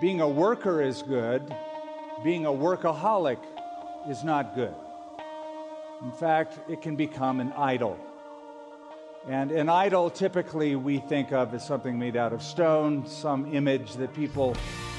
Being a worker is good. Being a workaholic is not good. In fact, it can become an idol. And an idol typically we think of as something made out of stone, some image that people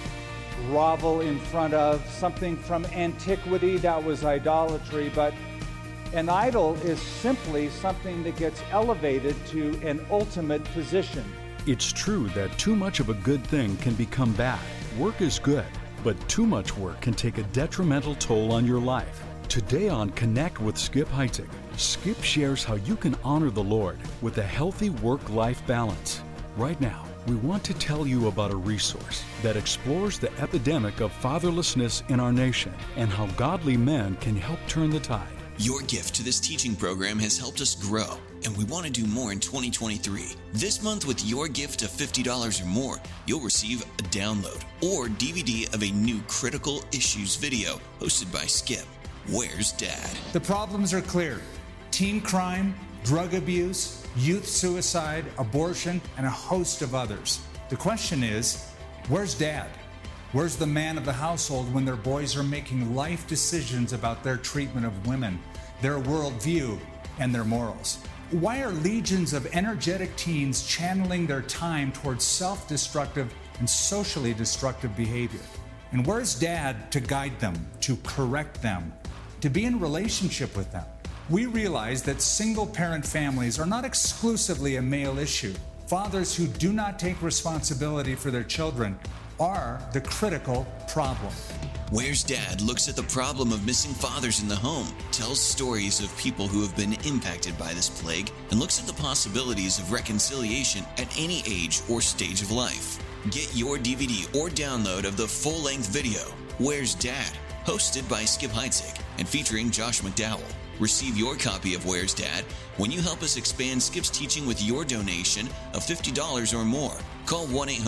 grovel in front of, something from antiquity that was idolatry. But an idol is simply something that gets elevated to an ultimate position. It's true that too much of a good thing can become bad. Work is good, but too much work can take a detrimental toll on your life. Today on Connect with Skip Heitzig, Skip shares how you can honor the Lord with a healthy work-life balance. Right now, we want to tell you about a resource that explores the epidemic of fatherlessness in our nation and how godly men can help turn the tide. Your gift to this teaching program has helped us grow, and we want to do more in 2023. This month, with your gift of $50 or more, you'll receive a download or DVD of a new critical issues video hosted by Skip. Where's Dad? The problems are clear. Teen crime, drug abuse, youth suicide, abortion, and a host of others. The question is, where's Dad? Where's the man of the household when their boys are making life decisions about their treatment of women, their worldview, and their morals? Why are legions of energetic teens channeling their time towards self-destructive and socially destructive behavior? And where's Dad to guide them, to correct them, to be in relationship with them? We realize that single-parent families are not exclusively a male issue. Fathers who do not take responsibility for their children are the critical problem. Where's Dad looks at the problem of missing fathers in the home, tells stories of people who have been impacted by this plague, and looks at the possibilities of reconciliation at any age or stage of life. Get your DVD or download of the full-length video, Where's Dad?, hosted by Skip Heitzig and featuring Josh McDowell. Receive your copy of Where's Dad when you help us expand Skip's teaching with your donation of $50 or more. Call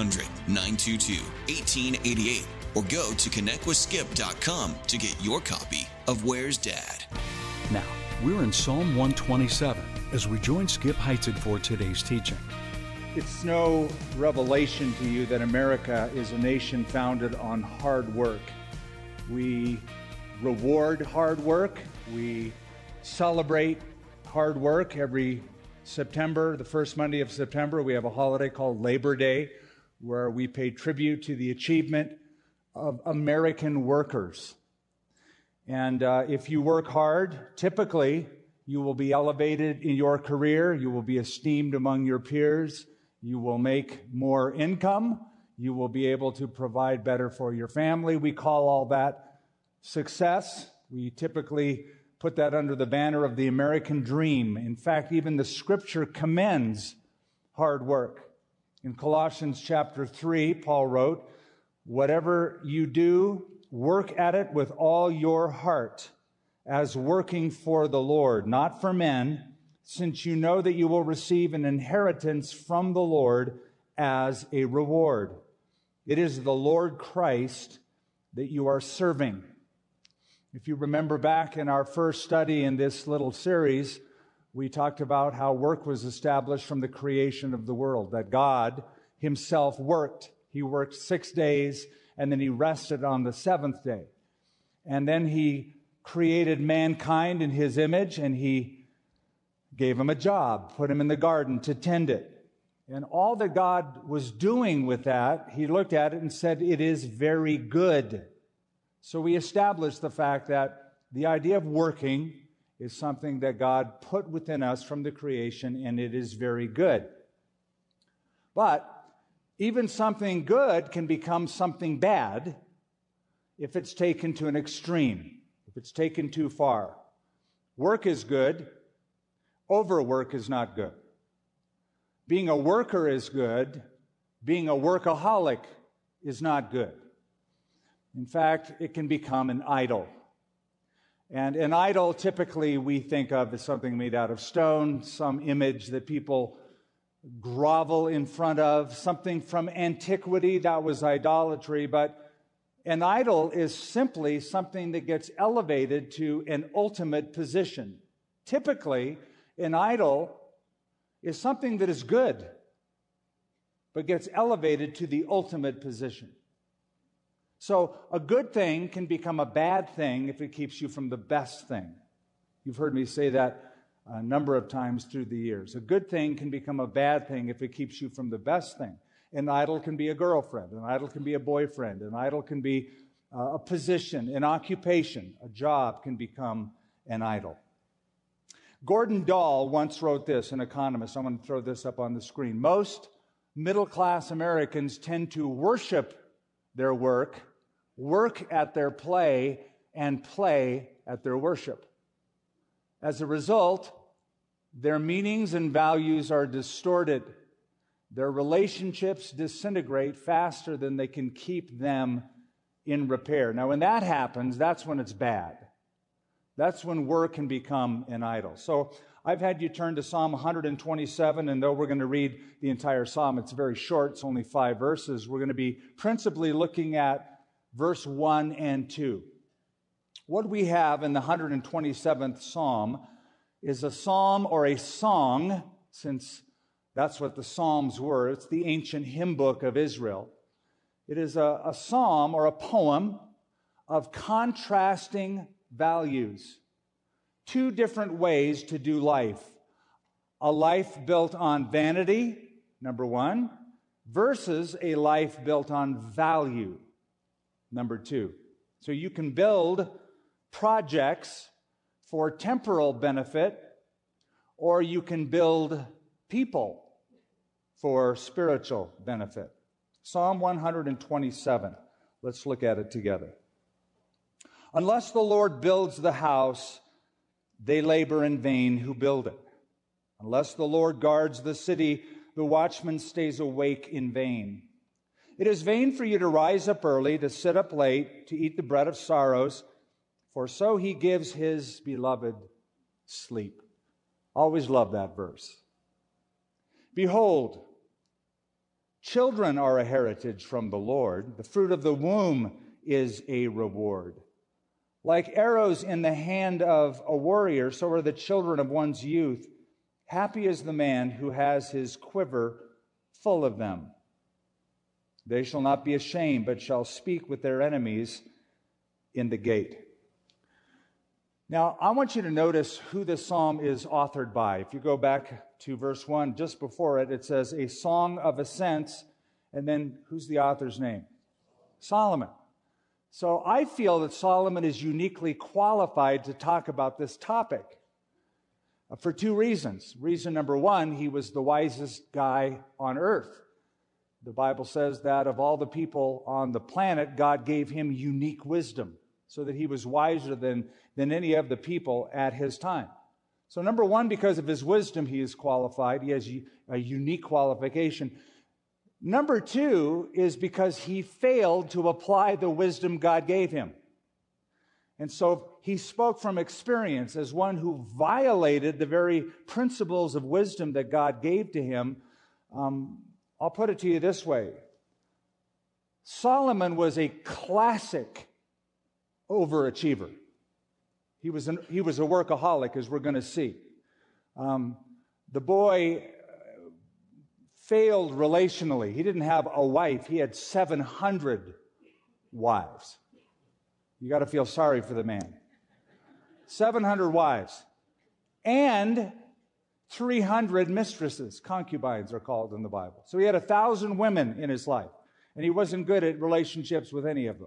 1-800-922-1888 or go to connectwithskip.com to get your copy of Where's Dad. Now, we're in Psalm 127 as we join Skip Heitzig for today's teaching. It's no revelation to you that America is a nation founded on hard work. We reward hard work. We celebrate hard work. Every September, the first Monday of September, we have a holiday called Labor Day, where we pay tribute to the achievement of American workers. And if you work hard, typically you will be elevated in your career. You will be esteemed among your peers. You will make more income. You will be able to provide better for your family. We call all that success. We typically put that under the banner of the American dream. In fact, even the scripture commends hard work. In Colossians chapter 3, Paul wrote, "Whatever you do, work at it with all your heart, as working for the Lord, not for men, since you know that you will receive an inheritance from the Lord as a reward." It is the Lord Christ that you are serving. If you remember back in our first study in this little series, we talked about how work was established from the creation of the world, that God himself worked. He worked 6 days, and then he rested on the seventh day. And then he created mankind in his image, and he gave him a job, put him in the garden to tend it. And all that God was doing with that, he looked at it and said, it is very good. So we established the fact that the idea of working is something that God put within us from the creation, and it is very good. But even something good can become something bad if it's taken to an extreme, if it's taken too far. Work is good. Overwork is not good. Being a worker is good. Being a workaholic is not good. In fact, it can become an idol. And an idol typically we think of as something made out of stone, some image that people grovel in front of, something from antiquity that was idolatry. But an idol is simply something that gets elevated to an ultimate position. Typically, an idol is something that is good, but gets elevated to the ultimate position. So a good thing can become a bad thing if it keeps you from the best thing. You've heard me say that a number of times through the years. A good thing can become a bad thing if it keeps you from the best thing. An idol can be a girlfriend. An idol can be a boyfriend. An idol can be a position, an occupation. A job can become an idol. Gordon Dahl once wrote this, an economist. I'm going to throw this up on the screen. Most middle-class Americans tend to worship their work at their play, and play at their worship. As a result, their meanings and values are distorted. Their relationships disintegrate faster than they can keep them in repair. Now, when that happens, that's when it's bad. That's when work can become an idol. So I've had you turn to Psalm 127, and though we're going to read the entire psalm, it's very short, it's only 5 verses, we're going to be principally looking at verse 1 and 2. What we have in the 127th psalm is a psalm or a song, since that's what the psalms were. It's the ancient hymn book of Israel. It is a psalm or a poem of contrasting values. 2 different ways to do life. A life built on vanity, number 1, versus a life built on value, number 2. So you can build projects for temporal benefit, or you can build people for spiritual benefit. Psalm 127. Let's look at it together. Unless the Lord builds the house, they labor in vain who build it. Unless the Lord guards the city, the watchman stays awake in vain. It is vain for you to rise up early, to sit up late, to eat the bread of sorrows, for so he gives his beloved sleep. Always love that verse. Behold, children are a heritage from the Lord. The fruit of the womb is a reward. Like arrows in the hand of a warrior, so are the children of one's youth. Happy is the man who has his quiver full of them. They shall not be ashamed, but shall speak with their enemies in the gate. Now, I want you to notice who this psalm is authored by. If you go back to verse 1, just before it, it says, a song of ascents, and then who's the author's name? Solomon. So I feel that Solomon is uniquely qualified to talk about this topic for 2 reasons. Reason number 1, he was the wisest guy on earth. The Bible says that of all the people on the planet, God gave him unique wisdom, so that he was wiser than any of the people at his time. So number 1, because of his wisdom, he is qualified. He has a unique qualification. Number 2 is because he failed to apply the wisdom God gave him. And so he spoke from experience as one who violated the very principles of wisdom that God gave to him. I'll put it to you this way. Solomon was a classic overachiever. He was a workaholic, as we're going to see. The boy failed relationally. He didn't have a wife. He had 700 wives. You got to feel sorry for the man. 700 wives. And 300 mistresses. Concubines are called in the Bible. So he had 1,000 women in his life. And he wasn't good at relationships with any of them.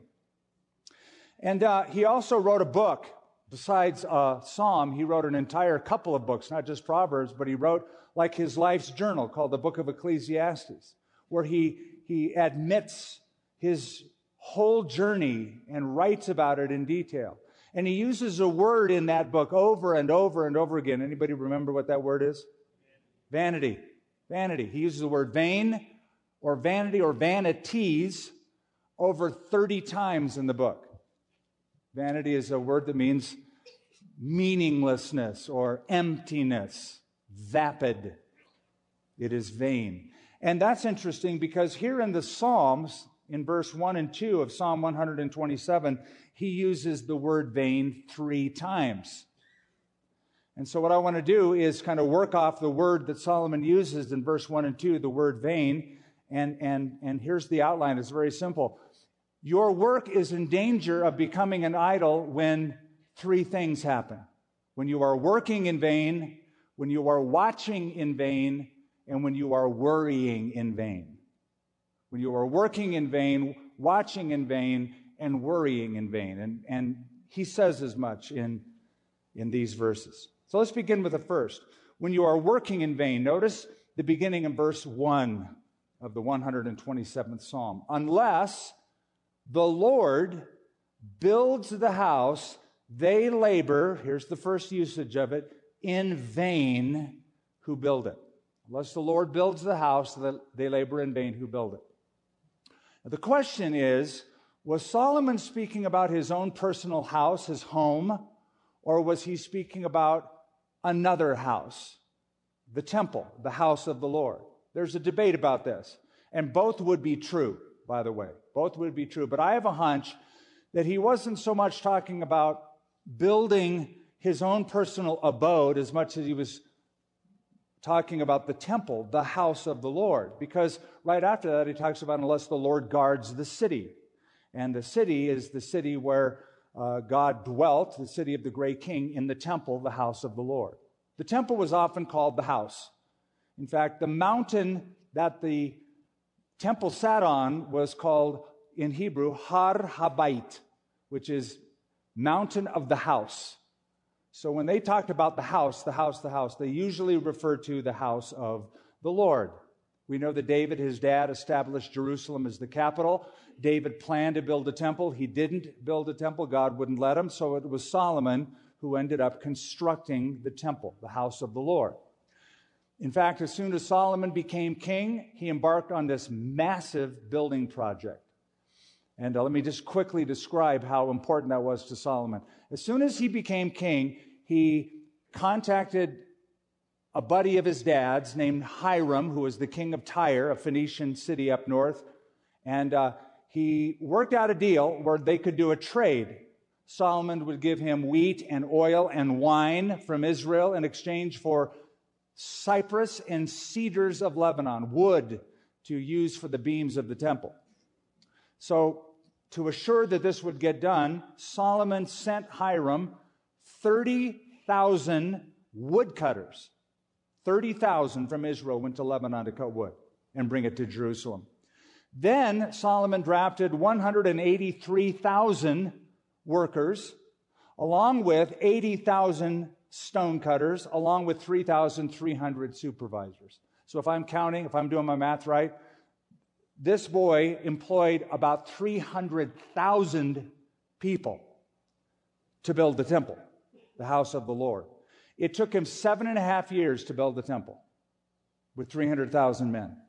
And he also wrote a book. Besides a psalm, he wrote an entire couple of books, not just Proverbs, but he wrote like his life's journal called the Book of Ecclesiastes, where he admits his whole journey and writes about it in detail. And he uses a word in that book over and over and over again. Anybody remember what that word is? Vanity. Vanity. He uses the word vain or vanity or vanities over 30 times in the book. Vanity is a word that means meaninglessness or emptiness, vapid. It is vain. And that's interesting because here in the Psalms, in verse 1 and 2 of Psalm 127, he uses the word vain 3 times. And so what I want to do is kind of work off the word that Solomon uses in verse 1 and 2, the word vain. And here's the outline. It's very simple. Your work is in danger of becoming an idol when three things happen. When you are working in vain, when you are watching in vain, and when you are worrying in vain. When you are working in vain, watching in vain, and worrying in vain. And he says as much in these verses. So let's begin with the first. When you are working in vain, notice the beginning in verse 1 of the 127th Psalm. Unless the Lord builds the house, they labor, here's the first usage of it, in vain who build it. Unless the Lord builds the house, they labor in vain who build it. Now, the question is, was Solomon speaking about his own personal house, his home, or was he speaking about another house, the temple, the house of the Lord? There's a debate about this, and both would be true, by the way. Both would be true, but I have a hunch that he wasn't so much talking about building his own personal abode as much as he was talking about the temple, the house of the Lord. Because right after that, he talks about unless the Lord guards the city. And the city is the city where God dwelt, the city of the great king, in the temple, the house of the Lord. The temple was often called the house. In fact, the mountain that the temple sat on was called, in Hebrew, Har Habayit, which is mountain of the house. So when they talked about the house, they usually referred to the house of the Lord. We know that David, his dad, established Jerusalem as the capital. David planned to build a temple. He didn't build a temple. God wouldn't let him. So it was Solomon who ended up constructing the temple, the house of the Lord. In fact, as soon as Solomon became king, he embarked on this massive building project. And let me just quickly describe how important that was to Solomon. As soon as he became king, he contacted a buddy of his dad's named Hiram, who was the king of Tyre, a Phoenician city up north. And he worked out a deal where they could do a trade. Solomon would give him wheat and oil and wine from Israel in exchange for cypress and cedars of Lebanon, wood to use for the beams of the temple. So, to assure that this would get done, Solomon sent Hiram 30,000 woodcutters. 30,000 from Israel went to Lebanon to cut wood and bring it to Jerusalem. Then Solomon drafted 183,000 workers, along with 80,000 stonecutters, along with 3,300 supervisors. So if I'm doing my math right, this boy employed about 300,000 people to build the temple, the house of the Lord. It took him 7.5 years to build the temple with 300,000 men.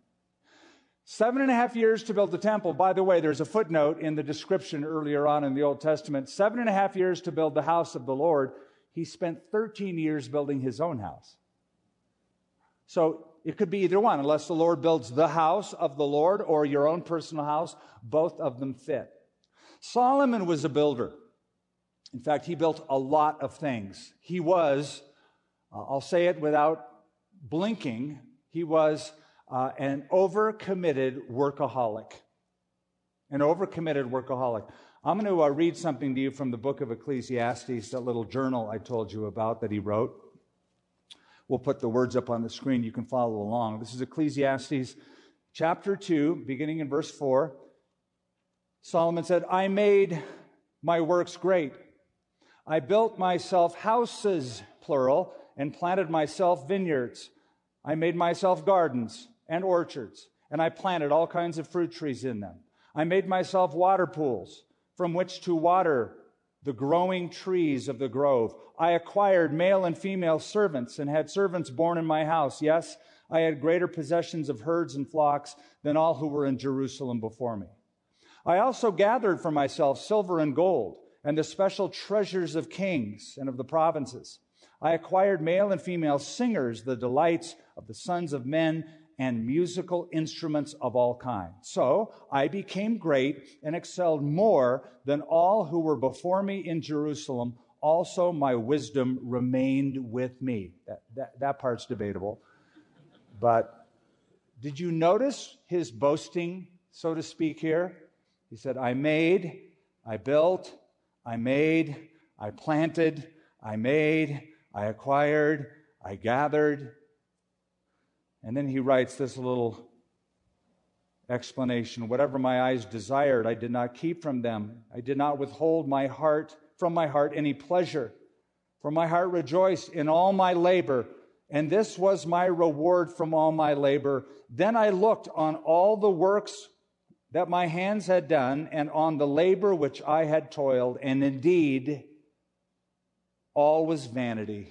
7.5 years to build the temple. By the way, there's a footnote in the description earlier on in the Old Testament. 7.5 years to build the house of the Lord. He spent 13 years building his own house. So it could be either one. Unless the Lord builds the house of the Lord or your own personal house, both of them fit. Solomon was a builder. In fact, he built a lot of things. He was, I'll say it without blinking, he was an overcommitted workaholic. An overcommitted workaholic. I'm going to read something to you from the book of Ecclesiastes, that little journal I told you about that he wrote. We'll put the words up on the screen. You can follow along. This is Ecclesiastes chapter 2, beginning in verse 4. Solomon said, I made my works great. I built myself houses, plural, and planted myself vineyards. I made myself gardens and orchards, and I planted all kinds of fruit trees in them. I made myself water pools from which to water the growing trees of the grove. I acquired male and female servants and had servants born in my house. Yes, I had greater possessions of herds and flocks than all who were in Jerusalem before me. I also gathered for myself silver and gold and the special treasures of kings and of the provinces. I acquired male and female singers, the delights of the sons of men, and musical instruments of all kinds. So I became great and excelled more than all who were before me in Jerusalem. Also my wisdom remained with me. That part's debatable. But did you notice his boasting, so to speak, here? He said, I made, I built, I made, I planted, I made, I acquired, I gathered. And then he writes this little explanation. Whatever my eyes desired, I did not keep from them. I did not withhold from my heart any pleasure. For my heart rejoiced in all my labor, and this was my reward from all my labor. Then I looked on all the works that my hands had done, and on the labor which I had toiled, and indeed all was vanity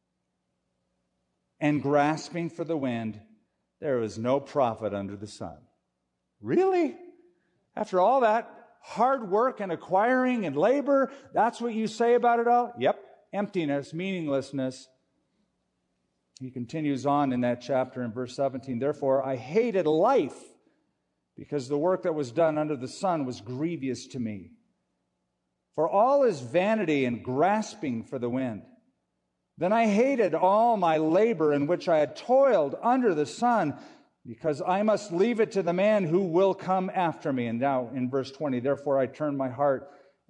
and grasping for the wind. There was no profit under the sun. Really? After all that hard work and acquiring and labor, that's what you say about it all? Yep. Emptiness, meaninglessness. He continues on in that chapter in verse 17. Therefore, I hated life, because the work that was done under the sun was grievous to me. For all is vanity and grasping for the wind. Then I hated all my labor in which I had toiled under the sun, because I must leave it to the man who will come after me. And now in verse 20, therefore I turned my heart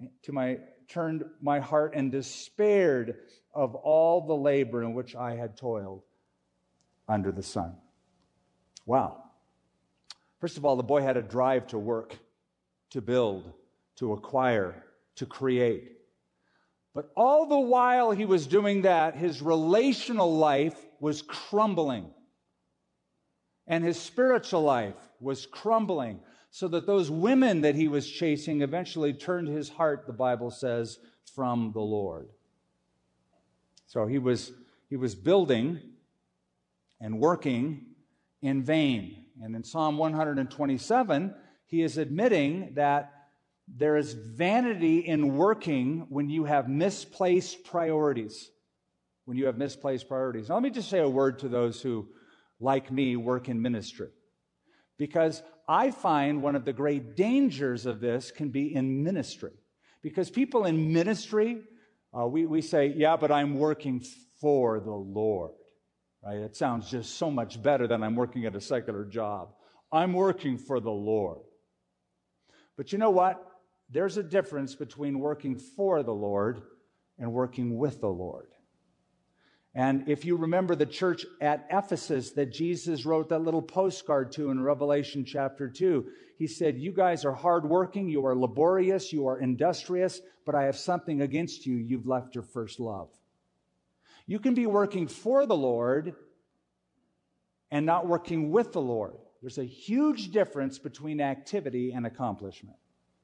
and despaired of all the labor in which I had toiled under the sun. Wow. First of all, the boy had a drive to work, to build, to acquire, to create. But all the while he was doing that, his relational life was crumbling. And his spiritual life was crumbling, so that those women that he was chasing eventually turned his heart, the Bible says, from the Lord. So he was building and working in vain. And in Psalm 127, he is admitting that there is vanity in working when you have misplaced priorities. When you have misplaced priorities. Now, let me just say a word to those who, like me, work in ministry. Because I find one of the great dangers of this can be in ministry. Because people in ministry, we say, yeah, but I'm working for the Lord. Right? It sounds just so much better than I'm working at a secular job. I'm working for the Lord. But you know what? There's a difference between working for the Lord and working with the Lord. And if you remember the church at Ephesus that Jesus wrote that little postcard to in Revelation chapter 2, he said, you guys are hardworking, you are laborious, you are industrious, but I have something against you. You've left your first love. You can be working for the Lord and not working with the Lord. There's a huge difference between activity and accomplishment.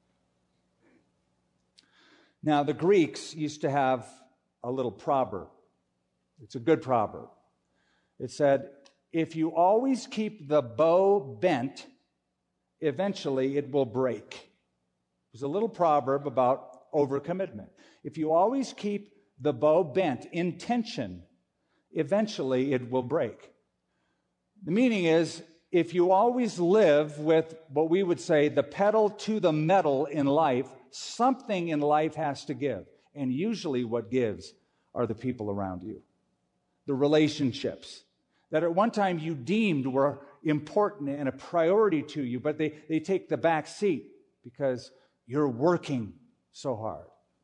Now, the Greeks used to have a little proverb. It's a good proverb. It said, if you always keep the bow bent, eventually it will break. It was a little proverb about overcommitment. If you always keep the bow bent in tension, eventually it will break. The meaning is, if you always live with what we would say the pedal to the metal in life, something in life has to give. And usually what gives are the people around you. The relationships that at one time you deemed were important and a priority to you, but they take the back seat because you're working so hard.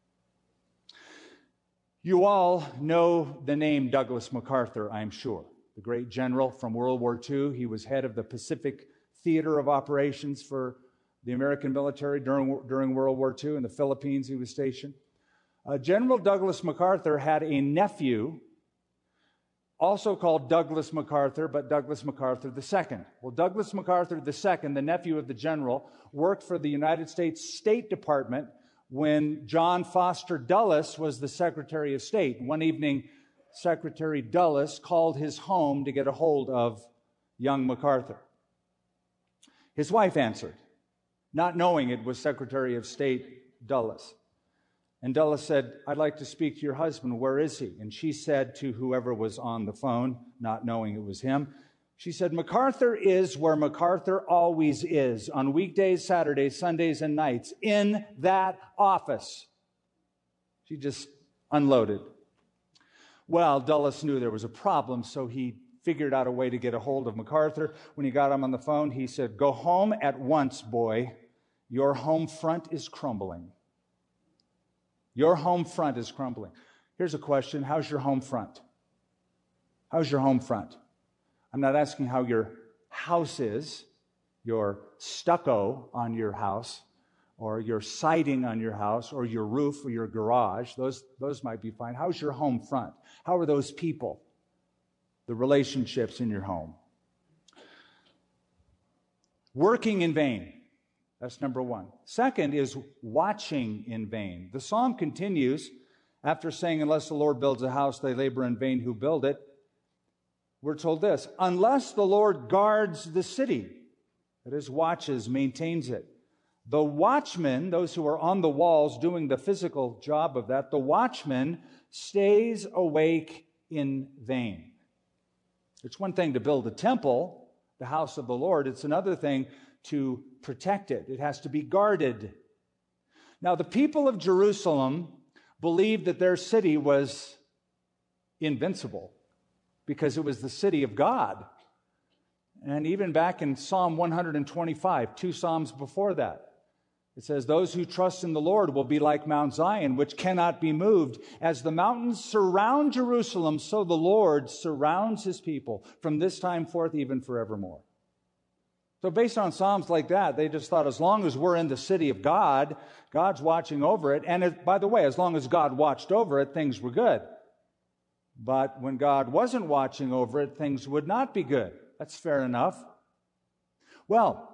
You all know the name Douglas MacArthur, I'm sure. The great general from World War II. He was head of the Pacific Theater of Operations for the American military during World War II. In the Philippines he was stationed. General Douglas MacArthur had a nephew, also called Douglas MacArthur, but Douglas MacArthur II. Well, Douglas MacArthur II, the nephew of the general, worked for the United States State Department when John Foster Dulles was the Secretary of State. One evening, Secretary Dulles called his home to get a hold of young MacArthur. His wife answered, not knowing it was Secretary of State Dulles. And Dulles said, I'd like to speak to your husband. Where is he? And she said to whoever was on the phone, not knowing it was him, she said, MacArthur is where MacArthur always is, on weekdays, Saturdays, Sundays, and nights, in that office. She just unloaded. Well, Dulles knew there was a problem, so he figured out a way to get a hold of MacArthur. When he got him on the phone, he said, go home at once, boy. your home front is crumbling. Your home front is crumbling. Here's a question. How's your home front? How's your home front? I'm not asking how your house is, your stucco on your house, or your siding on your house, or your roof, or your garage. Those might be fine. How's your home front? How are those people? The relationships in your home. Working in vain. That's number one. Second is watching in vain. The psalm continues after saying, unless the Lord builds a house, they labor in vain who build it. We're told this, unless the Lord guards the city, that is, watches, maintains it. The watchman, those who are on the walls doing the physical job of that, the watchman stays awake in vain. It's one thing to build a temple, the house of the Lord. It's another thing to protect it. It has to be guarded. Now, the people of Jerusalem believed that their city was invincible because it was the city of God. And even back in Psalm 125, 2 Psalms before that, it says, those who trust in the Lord will be like Mount Zion, which cannot be moved. As the mountains surround Jerusalem, so the Lord surrounds his people from this time forth, even forevermore. So based on Psalms like that, they just thought as long as we're in the city of God, God's watching over it. And by the way, as long as God watched over it, things were good. But when God wasn't watching over it, things would not be good. That's fair enough. Well,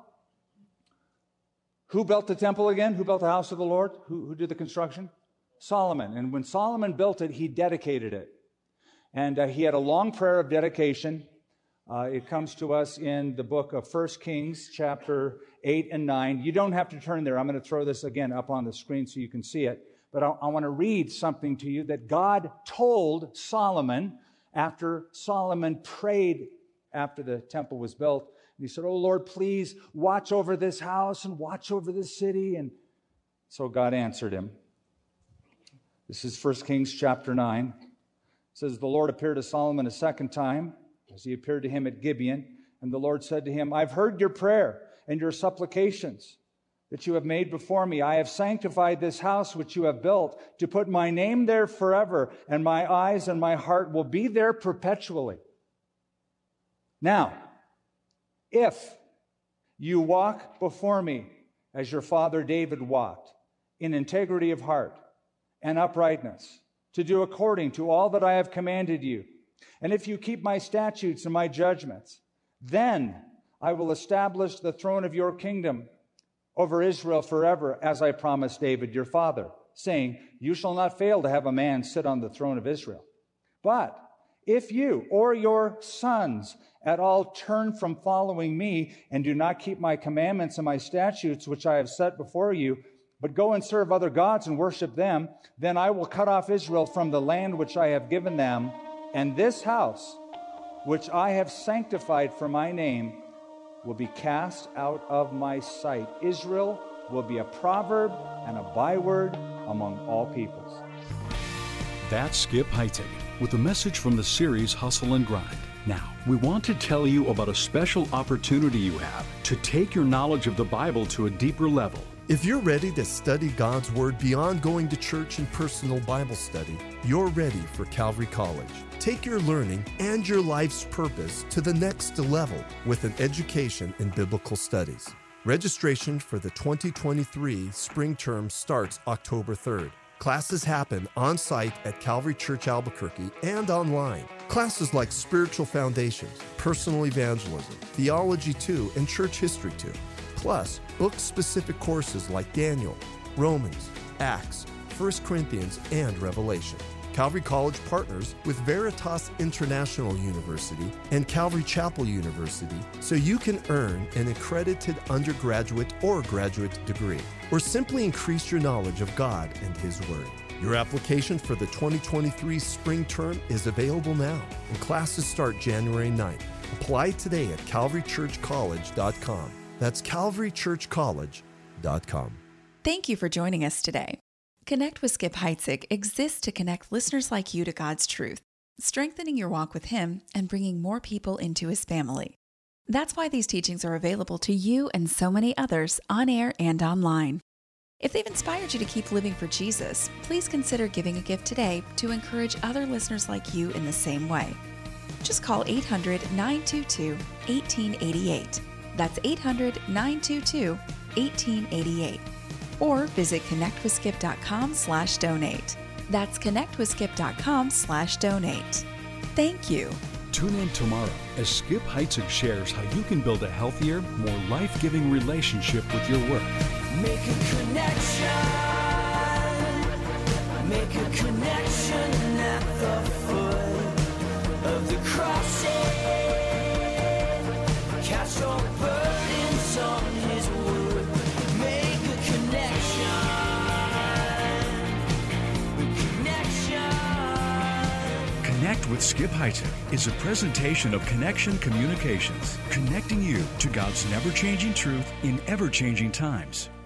who built the temple again? Who built the house of the Lord? Who did the construction? Solomon. And when Solomon built it, he dedicated it. And he had a long prayer of dedication. It comes to us in the book of 1 Kings, chapter 8 and 9. You don't have to turn there. I'm going to throw this again up on the screen so you can see it. But I want to read something to you that God told Solomon after Solomon prayed after the temple was built. And he said, oh, Lord, please watch over this house and watch over this city. And so God answered him. This is 1 Kings chapter 9. It says, the Lord appeared to Solomon a second time, as he appeared to him at Gibeon. And the Lord said to him, I've heard your prayer and your supplications that you have made before me. I have sanctified this house which you have built to put my name there forever, and my eyes and my heart will be there perpetually. Now, if you walk before me as your father David walked, in integrity of heart and uprightness, to do according to all that I have commanded you, and if you keep my statutes and my judgments, then I will establish the throne of your kingdom over Israel forever, as I promised David your father, saying, you shall not fail to have a man sit on the throne of Israel. But if you or your sons at all turn from following me and do not keep my commandments and my statutes, which I have set before you, but go and serve other gods and worship them, then I will cut off Israel from the land which I have given them, and this house, which I have sanctified for my name, will be cast out of my sight. Israel will be a proverb and a byword among all peoples. That's Skip Heitzig with a message from the series Hustle and Grind. Now, we want to tell you about a special opportunity you have to take your knowledge of the Bible to a deeper level. If you're ready to study God's Word beyond going to church and personal Bible study, you're ready for Calvary College. Take your learning and your life's purpose to the next level with an education in biblical studies. Registration for the 2023 spring term starts October 3rd. Classes happen on-site at Calvary Church Albuquerque and online. Classes like Spiritual Foundations, Personal Evangelism, Theology 2, and Church History 2. Plus, book-specific courses like Daniel, Romans, Acts, 1 Corinthians, and Revelation. Calvary College partners with Veritas International University and Calvary Chapel University so you can earn an accredited undergraduate or graduate degree, or simply increase your knowledge of God and His Word. Your application for the 2023 spring term is available now, and classes start January 9th. Apply today at calvarychurchcollege.com. That's calvarychurchcollege.com. Thank you for joining us today. Connect with Skip Heitzig exists to connect listeners like you to God's truth, strengthening your walk with Him and bringing more people into His family. That's why these teachings are available to you and so many others on air and online. If they've inspired you to keep living for Jesus, please consider giving a gift today to encourage other listeners like you in the same way. Just call 800-922-1888. That's 800-922-1888. Or visit connectwithskip.com/donate. That's connectwithskip.com/donate. Thank you. Tune in tomorrow as Skip Heitzig shares how you can build a healthier, more life-giving relationship with your work. Make a connection. Make a connection at the foot of the cross. Cast your burdens on His wood. Make a connection. Connect with Skip Heitzig is a presentation of Connection Communications, connecting you to God's never-changing truth in ever-changing times.